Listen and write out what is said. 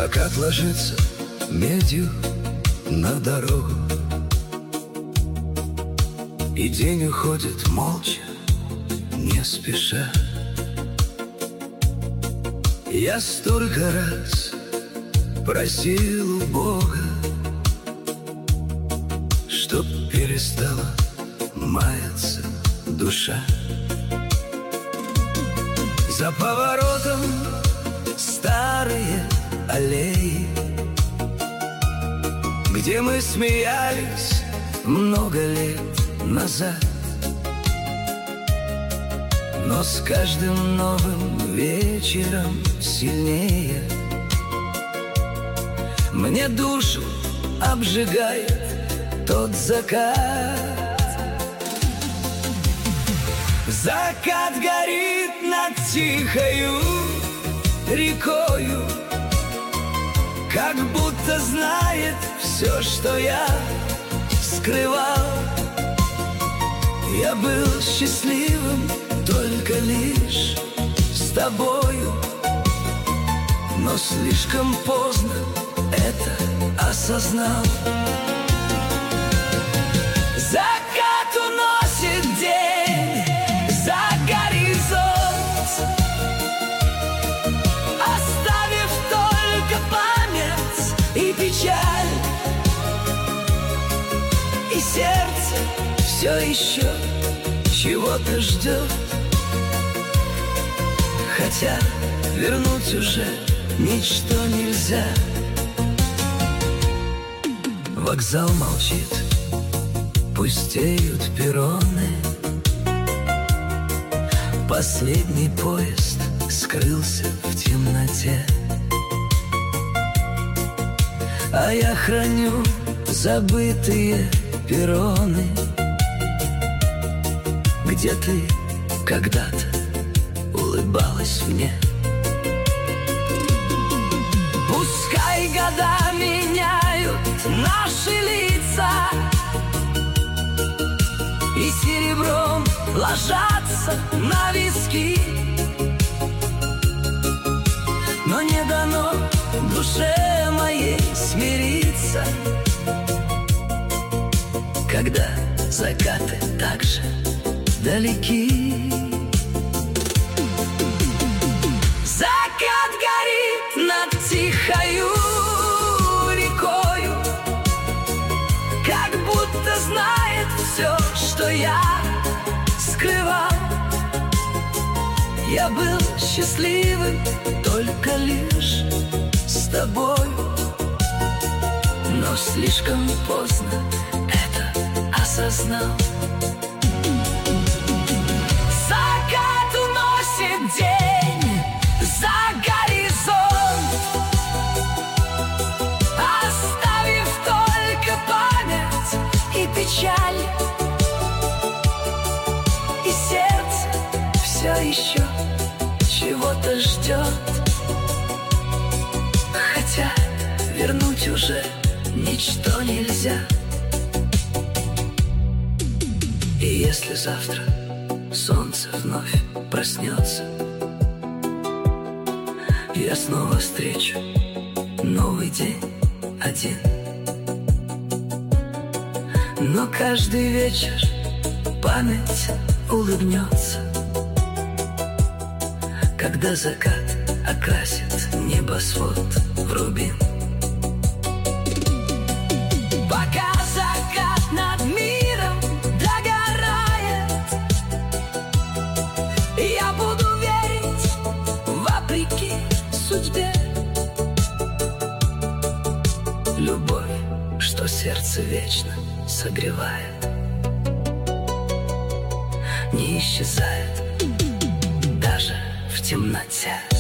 Закат ложится медью на дорогу, и день уходит молча, не спеша. Я столько раз просил у Бога, чтоб перестала маяться душа. За поворотом старые аллеи, где мы смеялись много лет назад. Но с каждым новым вечером сильнее мне душу обжигает тот закат. Закат горит над тихою рекою, как будто знает все, что я скрывал. Я был счастливым только лишь с тобою, но слишком поздно это осознал. Закат уносит день за горизонт, оставив только память и печаль. И сердце все еще чего-то ждет, хотя вернуть уже ничто нельзя. Вокзал молчит, пустеют перроны, последний поезд скрылся в темноте. А я храню забытые перроны, где ты когда-то улыбалась мне. Пускай года меняют наши лица и серебром ложатся на виски, но не дано душе моей смириться, когда закаты так же далеки. Закат горит над тихою рекою, как будто знает все, что я скрывал. Я был счастливым только лишь с тобой, но слишком поздно это осознал. Закат уносит день за горизонт, оставив только память и печаль. И сердце все еще чего-то ждет, хотя вернуть уже ничто нельзя. И если завтра солнце вновь проснется, я снова встречу новый день один. Но каждый вечер память улыбнется, когда закат окрасит небосвод в рубин. Пока закат над миром догорает, я буду верить вопреки судьбе. Любовь, что сердце вечно согревает, не исчезает даже в темноте.